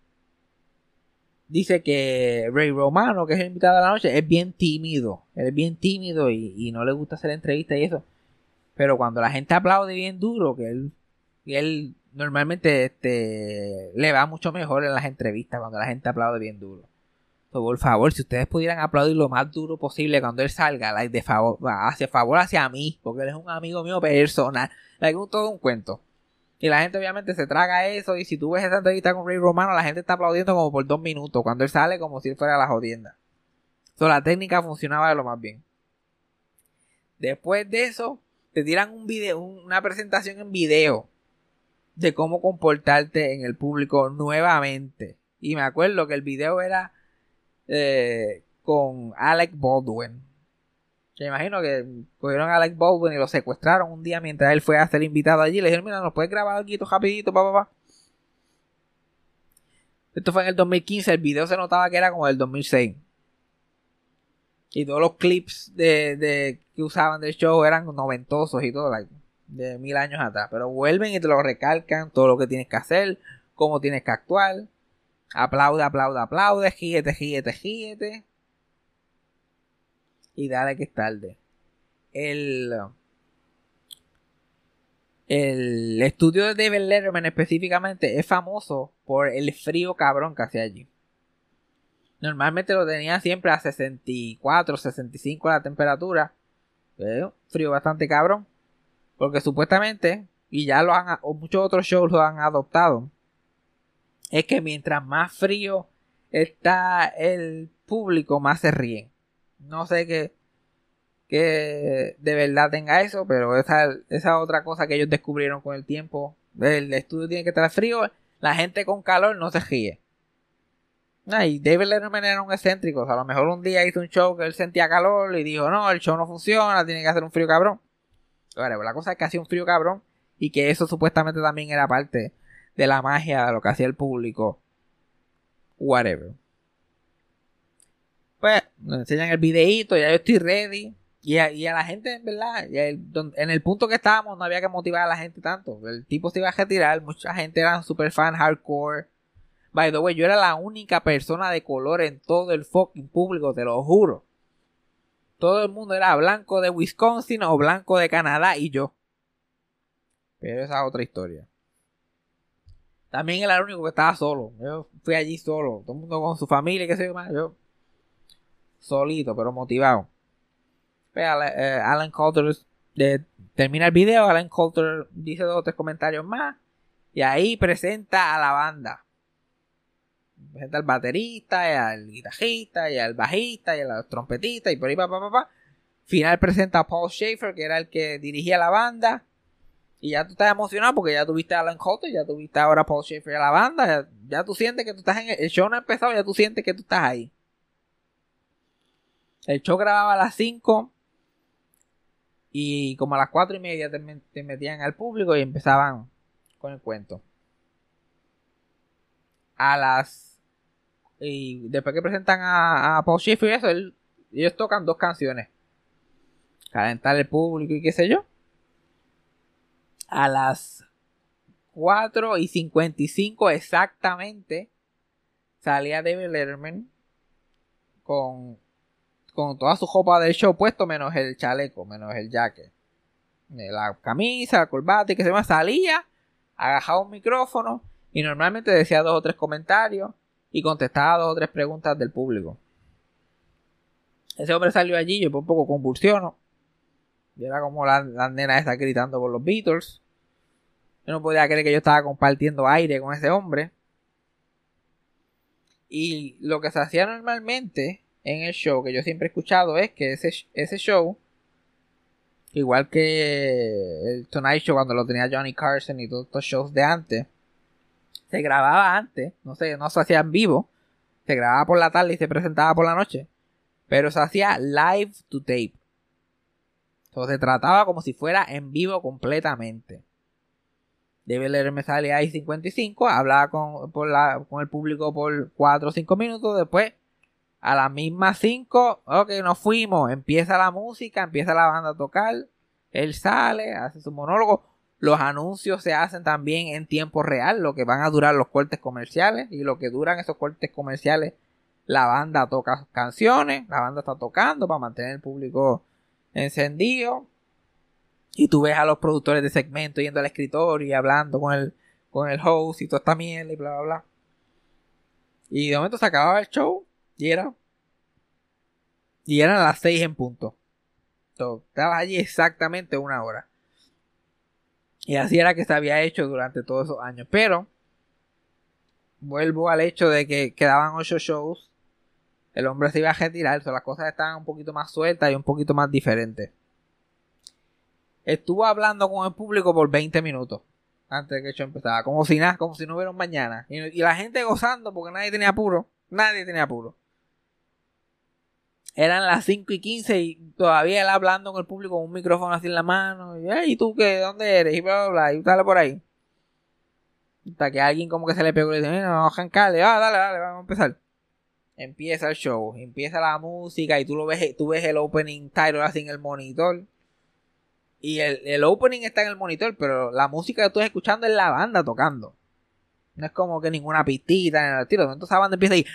dice que Ray Romano, que es el invitado de la noche, es bien tímido. Él es bien tímido y, y no le gusta hacer entrevistas y eso. Pero cuando la gente aplaude bien duro, que él, que él normalmente este, le va mucho mejor en las entrevistas cuando la gente aplaude bien duro. So, por favor, si ustedes pudieran aplaudir lo más duro posible cuando él salga, like, de favor, hacia favor hacia mí, porque él es un amigo mío personal, like, un, todo un cuento. Y la gente obviamente se traga eso. Y si tú ves esa entrevista con Ray Romano, la gente está aplaudiendo como por dos minutos. Cuando él sale como si él fuera a la jodienda. So, la técnica funcionaba de lo más bien. Después de eso, te tiran un video, una presentación en video de cómo comportarte en el público nuevamente. Y me acuerdo que el video era eh, con Alec Baldwin. Me imagino que cogieron a Alec Baldwin y lo secuestraron un día mientras él fue a ser invitado allí. Le dijeron, mira, ¿nos puedes grabar algo rapidito, papá? Pa, pa? Esto fue en el dos mil quince. El video se notaba que era como del dos mil seis. Y todos los clips de, de que usaban del show eran noventosos y todo, like, de mil años atrás. Pero vuelven y te lo recalcan, todo lo que tienes que hacer, cómo tienes que actuar. Aplaude, aplaude, aplaude, gíete, gíete, gíete. Y dale que es tarde. El, el estudio de David Letterman específicamente es famoso por el frío cabrón que hacía allí. Normalmente lo tenía siempre a sesenta y cuatro, sesenta y cinco la temperatura. Pero frío bastante cabrón. Porque supuestamente, y ya lo han, o muchos otros shows lo han adoptado, es que mientras más frío está el público, más se ríen. No sé qué, que de verdad tenga eso, pero esa, esa otra cosa que ellos descubrieron con el tiempo. El estudio tiene que estar frío, la gente con calor no se ríe. Ah, y David Letterman era un excéntrico, o sea, a lo mejor un día hizo un show que él sentía calor y dijo, no, el show no funciona, tiene que hacer un frío cabrón. Vale, pues la cosa es que hacía un frío cabrón y que eso supuestamente también era parte de la magia de lo que hacía el público. Whatever. Pues nos enseñan el videíto, ya yo estoy ready. Y a, y a la gente, en verdad, el, en el punto que estábamos no había que motivar a la gente tanto. El tipo se iba a retirar, mucha gente eran super fan hardcore. By the way, yo era la única persona de color en todo el fucking público, te lo juro. Todo el mundo era blanco de Wisconsin o blanco de Canadá y yo. Pero esa es otra historia. También era el único que estaba solo. Yo fui allí solo. Todo el mundo con su familia y qué sé yo más. Yo solito, pero motivado. Alan Coulter eh, termina el video. Alan Coulter dice dos o tres comentarios más. Y ahí presenta a la banda. Presenta al baterista, y al guitarrista, y al bajista, y a los trompetistas, y por ahí pa, pa, pa, pa. Final presenta a Paul Schaefer, que era el que dirigía la banda. Y ya tú estás emocionado porque ya tuviste a Alan Coulter, ya tuviste ahora a Paul Schaefer y a la banda. Ya, ya tú sientes que tú estás en el, el show no ha empezado, ya tú sientes que tú estás ahí. El show grababa a las cinco. Y como a las cuatro y media te, te metían al público y empezaban con el cuento. A las... Y después que presentan a, a Paul Schaefer y eso, él, ellos tocan dos canciones. calentar el público y qué sé yo. A las cuatro y cincuenta y cinco exactamente salía David Letterman con, con toda su ropa del show puesto, menos el chaleco, menos el jacket. La camisa, la corbata y que se me salía, agajaba un micrófono y normalmente decía dos o tres comentarios y contestaba dos o tres preguntas del público. Ese hombre salió allí, yo por un poco convulsiono. Y era como la, la nena esa gritando por los Beatles. Yo no podía creer que yo estaba compartiendo aire con ese hombre. Y lo que se hacía normalmente en el show, que yo siempre he escuchado, es que ese, ese show, igual que el Tonight Show cuando lo tenía Johnny Carson y todos estos shows de antes, se grababa antes, no sé, no se hacía en vivo, se grababa por la tarde y se presentaba por la noche, pero se hacía live to tape. Entonces se trataba como si fuera en vivo completamente. David Letterman salía ahí cincuenta y cinco, hablaba con, por la, con el público por cuatro o cinco minutos, después a las mismas cinco, ok, nos fuimos, empieza la música, empieza la banda a tocar, él sale, hace su monólogo, los anuncios se hacen también en tiempo real, lo que van a durar los cortes comerciales, y lo que duran esos cortes comerciales, la banda toca canciones, la banda está tocando para mantener el público encendido, y tú ves a los productores de segmento yendo al escritorio y hablando con el, con el host y toda esta mierda y bla bla bla. Y de momento se acababa el show y era y eran las seis en punto. Entonces, estabas allí exactamente una hora. Y así era que se había hecho durante todos esos años. Pero vuelvo al hecho de que quedaban ocho shows. El hombre se iba a retirar. So, las cosas estaban un poquito más sueltas y un poquito más diferentes. Estuvo hablando con el público por veinte minutos antes de que el show empezara. Como si nada, como si no hubiera un mañana. Y, y la gente gozando porque nadie tenía apuro. Nadie tenía apuro. Eran las cinco y quince y todavía él hablando con el público con un micrófono así en la mano. Y, ¿y tú qué? ¿Dónde eres? Y bla, bla, bla. Y dale por ahí. Hasta que alguien como que se le pegó y le dice, mira, vamos a arrancarle. Ah, dale, dale, vamos a empezar. Empieza el show. Empieza la música y tú lo ves, tú ves el opening title así en el monitor. Y el, el opening está en el monitor, pero la música que tú estás escuchando es la banda tocando. No es como que ninguna pistita en el tiro. Entonces la banda empieza ahí.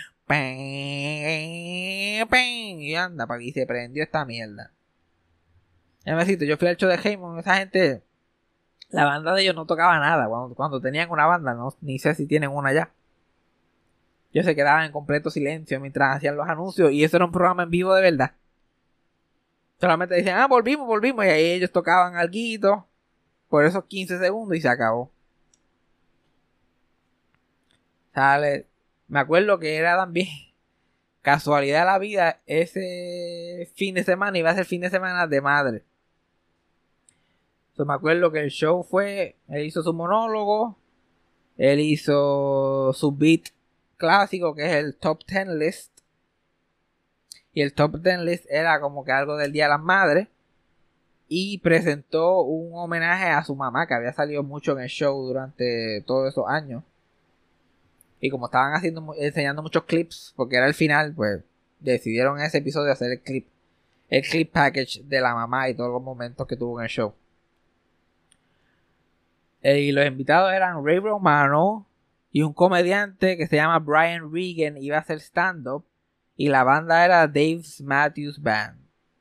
Y anda, para que se prendió esta mierda. Ya me cito, yo fui al show de Heyman. Esa gente, la banda de ellos no tocaba nada. Cuando, cuando tenían una banda, no, ni sé si tienen una ya. Ellos se quedaban en completo silencio mientras hacían los anuncios. Y eso era un programa en vivo de verdad. Solamente decían, ah, volvimos, volvimos. Y ahí ellos tocaban alguito por esos quince segundos y se acabó. Sale. Me acuerdo que era también casualidad de la vida. Ese fin de semana iba a ser fin de semana de madre. Entonces me acuerdo que el show fue, él hizo su monólogo, él hizo su beat clásico que es el Top Ten List. Y el Top Ten List era como que algo del Día de las Madres. Y presentó un homenaje a su mamá, que había salido mucho en el show durante todos esos años. Y como estaban haciendo, enseñando muchos clips, porque era el final, pues decidieron en ese episodio hacer el clip. El clip package de la mamá y todos los momentos que tuvo en el show. Y los invitados eran Ray Romano y un comediante que se llama Brian Regan. Iba a hacer stand-up. Y la banda era Dave Matthews Band.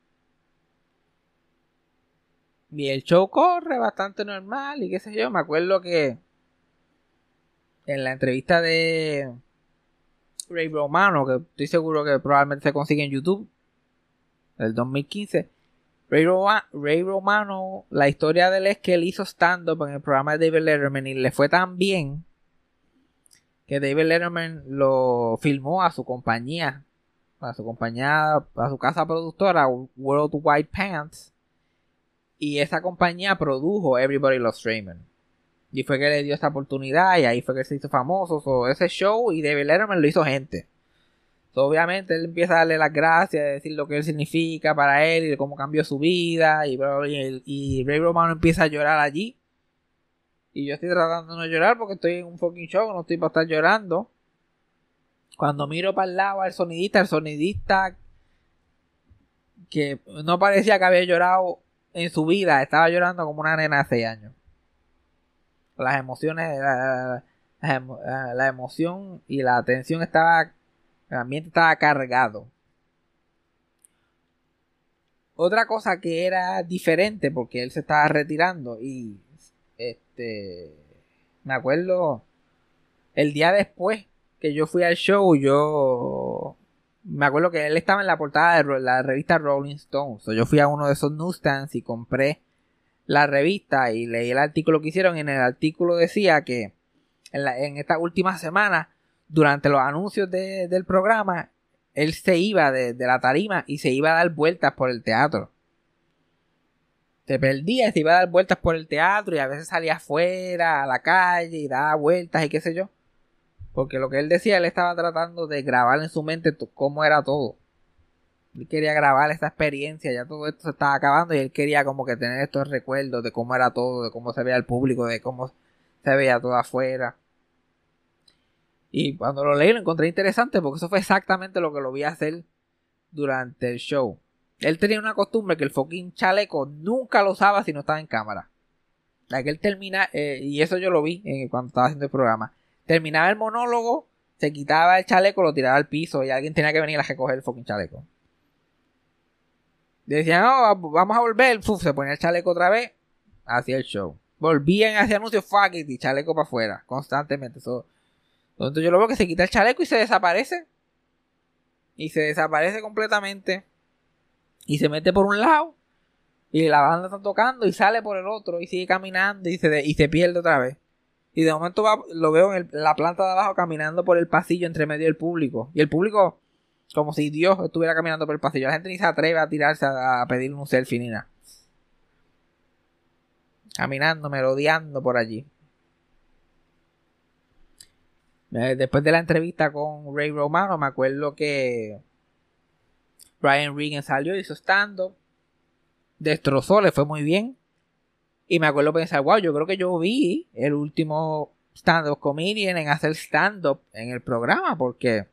Y el show corre bastante normal y qué sé yo. Me acuerdo que en la entrevista de Ray Romano, que estoy seguro que probablemente se consigue en YouTube, del dos mil quince, Ray, Roma, Ray Romano, la historia de él es que él hizo stand-up en el programa de David Letterman y le fue tan bien que David Letterman lo filmó a su compañía, a su compañía, a su casa productora, World Wide Pants, y esa compañía produjo Everybody Loves Raymond. Y fue que le dio esta oportunidad y ahí fue que se hizo famoso. So, ese show y David Letterman lo hizo gente. So, obviamente él empieza a darle las gracias, a decir lo que él significa para él y de cómo cambió su vida. Y, y, y Ray Romano empieza a llorar allí. Y yo estoy tratando de no llorar porque estoy en un fucking show, no estoy para estar llorando. Cuando miro para el lado al sonidista, el sonidista que no parecía que había llorado en su vida. Estaba llorando como una nena de seis años. Las emociones, la, la, la, la emoción y la atención estaba, el ambiente estaba cargado. Otra cosa que era diferente, porque él se estaba retirando y este me acuerdo el día después que yo fui al show, yo me acuerdo que él estaba en la portada de la revista Rolling Stone. So, yo fui a uno de esos newsstands y compré la revista y leí el artículo que hicieron. Y en el artículo decía que en, la, en esta última semana, durante los anuncios de, del programa, él se iba de, de la tarima y se iba a dar vueltas por el teatro. Se perdía, se iba a dar vueltas por el teatro y a veces salía afuera, a la calle y daba vueltas y qué sé yo. Porque lo que él decía, él estaba tratando de grabar en su mente t- cómo era todo. Él quería grabar esta experiencia, ya todo esto se estaba acabando y él quería como que tener estos recuerdos de cómo era todo, de cómo se veía el público, de cómo se veía todo afuera. Y cuando lo leí lo encontré interesante porque eso fue exactamente lo que lo vi hacer durante el show. Él tenía una costumbre que el fucking chaleco nunca lo usaba si no estaba en cámara. La que él termina, eh, y eso yo lo vi eh, cuando estaba haciendo el programa. Terminaba el monólogo, se quitaba el chaleco, lo tiraba al piso y alguien tenía que venir a recoger el fucking chaleco. Y decían, no, vamos a volver. Uf, se ponía el chaleco otra vez, hacía el show. Volvían hacia anuncios, fuck it, y chaleco para afuera, constantemente. Eso. Entonces yo lo veo que se quita el chaleco y se desaparece. Y se desaparece completamente. Y se mete por un lado. Y la banda está tocando y sale por el otro. Y sigue caminando y se, de, y se pierde otra vez. Y de momento va, lo veo en, el, en la planta de abajo caminando por el pasillo entre medio del público. Y el público, como si Dios estuviera caminando por el pasillo. La gente ni se atreve a tirarse a, a pedirle un selfie ni nada. Caminando, merodeando por allí. Después de la entrevista con Ray Romano, me acuerdo que Brian Regan salió y hizo stand-up. Destrozó, le fue muy bien. Y me acuerdo pensar, wow, yo creo que yo vi el último stand-up comedian en hacer stand-up en el programa, porque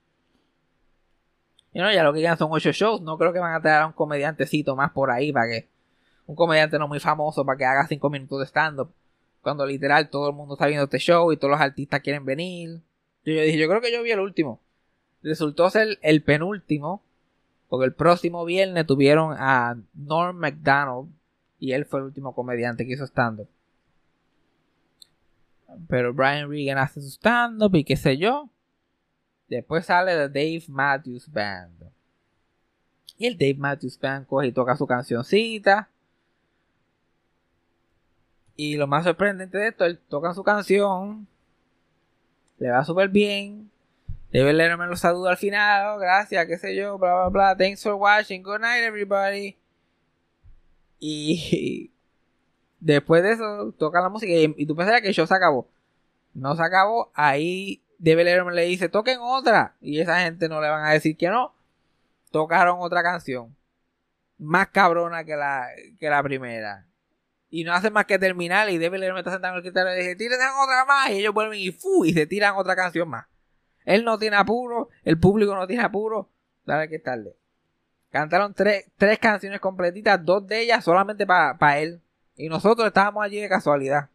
you know, ya lo que quedan son ocho shows. No creo que van a traer a un comediantecito más por ahí para que un comediante no muy famoso para que haga cinco minutos de stand-up. Cuando literal todo el mundo está viendo este show y todos los artistas quieren venir. Yo, yo dije, yo creo que yo vi el último. Resultó ser el penúltimo. Porque el próximo viernes tuvieron a Norm Macdonald. Y él fue el último comediante que hizo stand-up. Pero Brian Regan hace su stand-up y qué sé yo. Después sale The Dave Matthews Band. Y el Dave Matthews Band coge y toca su cancioncita. Y lo más sorprendente de esto, él toca su canción. Le va súper bien. David Letterman lo saluda al final. Oh, gracias, qué sé yo, bla, bla, bla. Thanks for watching. Good night, everybody. Y después de eso, toca la música. Y, y tú pensarías que el show se acabó. No se acabó. Ahí David Letterman le dice, toquen otra. Y esa gente no le van a decir que no. Tocaron otra canción. Más cabrona que la, que la primera. Y no hacen más que terminar. Y David Letterman está sentado en el guitarra y dice, tírense otra más. Y ellos vuelven y fu, y se tiran otra canción más. Él no tiene apuro. El público no tiene apuro. Dale que es tarde. Cantaron tres, tres canciones completitas. Dos de ellas solamente para pa él. Y nosotros estábamos allí de casualidad.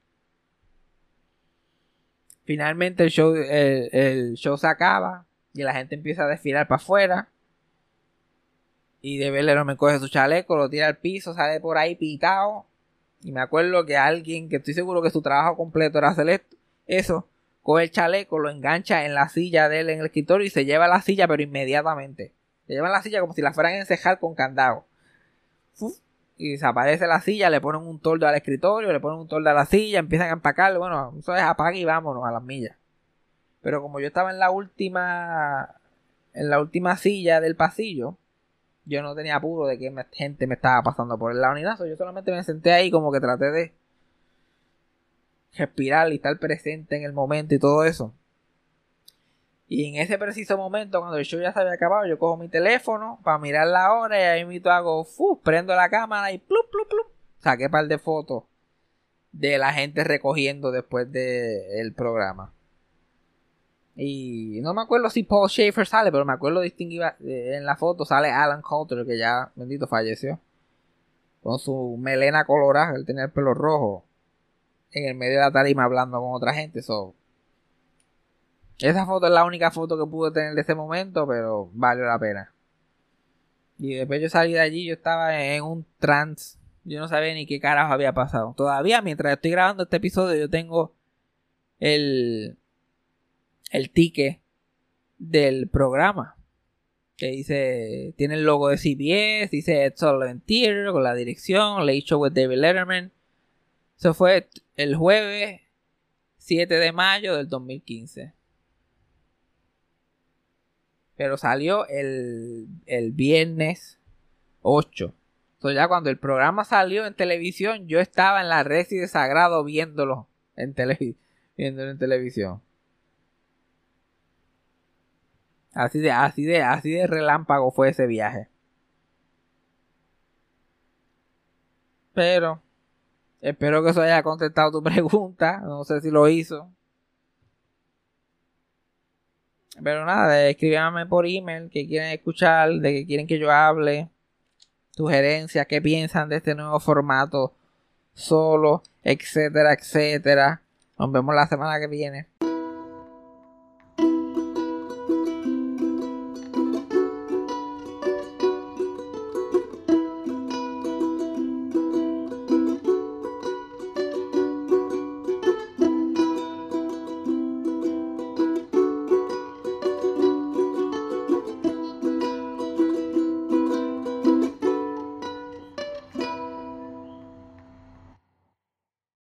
Finalmente el show, el, el show se acaba. Y la gente empieza a desfilar para afuera. Y David Letterman coge su chaleco, lo tira al piso, sale por ahí pitado. Y me acuerdo que alguien, que estoy seguro que su trabajo completo era hacer esto, eso, coge el chaleco, lo engancha en la silla de él en el escritorio y se lleva la silla, pero inmediatamente. Se lleva la silla como si la fueran a encejar con candado. Uf, y desaparece la silla, le ponen un toldo al escritorio, le ponen un toldo a la silla, empiezan a empacarlo. Bueno, eso es apaga y vámonos a las millas. Pero como yo estaba en la última, en la última silla del pasillo, yo no tenía apuro de que gente me estaba pasando por el lado ni nada. Yo solamente me senté ahí como que traté de respirar y estar presente en el momento y todo eso. Y en ese preciso momento, cuando el show ya se había acabado, yo cojo mi teléfono para mirar la hora y ahí mismo hago, fu, prendo la cámara y plup, plup, plup. Saqué un par de fotos de la gente recogiendo después del programa. Y no me acuerdo si Paul Schaefer sale, pero me acuerdo distinguir en la foto sale Alan Coulter, que ya, bendito, falleció. Con su melena colorada, él tenía el pelo rojo. En el medio de la tarima hablando con otra gente. So. Esa foto es la única foto que pude tener de ese momento, pero valió la pena. Y después yo salí de allí, yo estaba en un trance. Yo no sabía ni qué carajo había pasado. Todavía, mientras estoy grabando este episodio, yo tengo el, el ticket del programa. Que dice, tiene el logo de C B S, dice Ed Sullivan Theater con la dirección, Late Show with David Letterman. Eso fue el jueves siete de mayo del dos mil quince. Pero salió el, el viernes ocho. Entonces ya cuando el programa salió en televisión, yo estaba en la Resi de Sagrado viéndolo en, televi- viéndolo en televisión. Así de, así de, así de relámpago fue ese viaje. Pero espero que eso haya contestado tu pregunta. No sé si lo hizo. Pero nada, escríbanme por email que quieren escuchar, de que quieren que yo hable, sugerencias, qué piensan de este nuevo formato solo, etcétera, etcétera. Nos vemos la semana que viene.